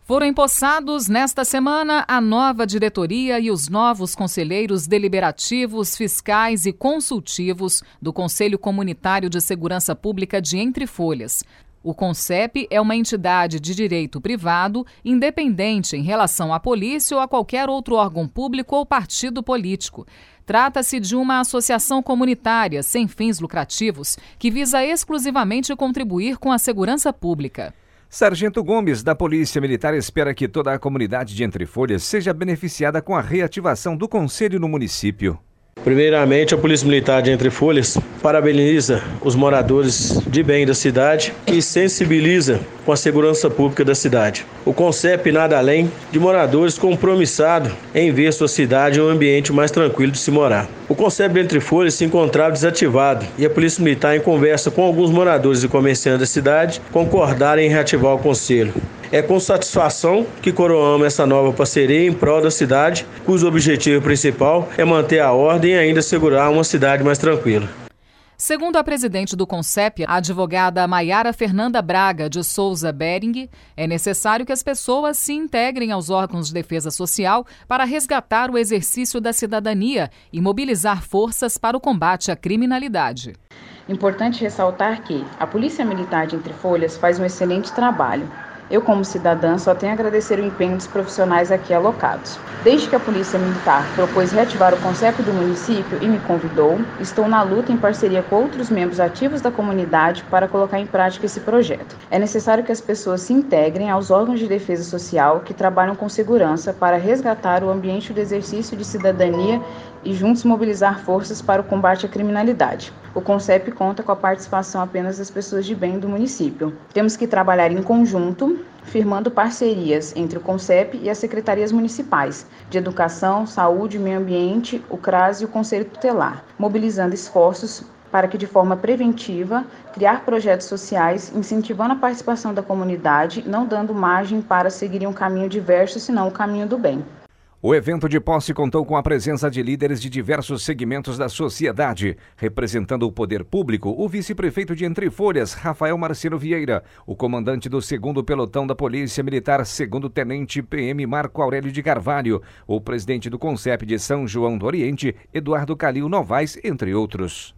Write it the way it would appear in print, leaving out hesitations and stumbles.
Foram empossados nesta semana a nova diretoria e os novos conselheiros deliberativos, fiscais e consultivos do Conselho Comunitário de Segurança Pública de Entre Folhas. O CONCEP é uma entidade de direito privado, independente em relação à polícia ou a qualquer outro órgão público ou partido político. Trata-se de uma associação comunitária sem fins lucrativos que visa exclusivamente contribuir com a segurança pública. Sargento Gomes, da Polícia Militar, espera que toda a comunidade de Entre Folhas seja beneficiada com a reativação do Conselho no município. Primeiramente, a Polícia Militar de Entre Folhas parabeniza os moradores de bem da cidade e sensibiliza com a segurança pública da cidade. O CONCEP nada além de moradores compromissados em ver sua cidade um ambiente mais tranquilo de se morar. O CONCEP de Entre Folhas se encontrava desativado e a Polícia Militar, em conversa com alguns moradores e comerciantes da cidade, concordaram em reativar o Conselho. É com satisfação que coroamos essa nova parceria em prol da cidade, cujo objetivo principal é manter a ordem e ainda assegurar uma cidade mais tranquila. Segundo a presidente do CONCEP, a advogada Maiara Fernanda Braga de Souza Bering, é necessário que as pessoas se integrem aos órgãos de defesa social para resgatar o exercício da cidadania e mobilizar forças para o combate à criminalidade. Importante ressaltar que a Polícia Militar de Entre Folhas faz um excelente trabalho. Eu, como cidadã, só tenho a agradecer o empenho dos profissionais aqui alocados. Desde que a Polícia Militar propôs reativar o CONCEP do município e me convidou, estou na luta em parceria com outros membros ativos da comunidade para colocar em prática esse projeto. É necessário que as pessoas se integrem aos órgãos de defesa social que trabalham com segurança para resgatar o ambiente do exercício de cidadania e juntos mobilizar forças para o combate à criminalidade. O CONCEP conta com a participação apenas das pessoas de bem do município. Temos que trabalhar em conjunto, firmando parcerias entre o CONCEP e as secretarias municipais de Educação, Saúde, Meio Ambiente, o CRAS e o Conselho Tutelar, mobilizando esforços para que, de forma preventiva, criar projetos sociais, incentivando a participação da comunidade, não dando margem para seguirem um caminho diverso, senão o caminho do bem. O evento de posse contou com a presença de líderes de diversos segmentos da sociedade. Representando o poder público, o vice-prefeito de Entre Folhas, Rafael Marcelo Vieira, o comandante do 2º Pelotão da Polícia Militar, 2º Tenente PM Marco Aurélio de Carvalho, o presidente do CONCEP de São João do Oriente, Eduardo Calil Novaes, entre outros.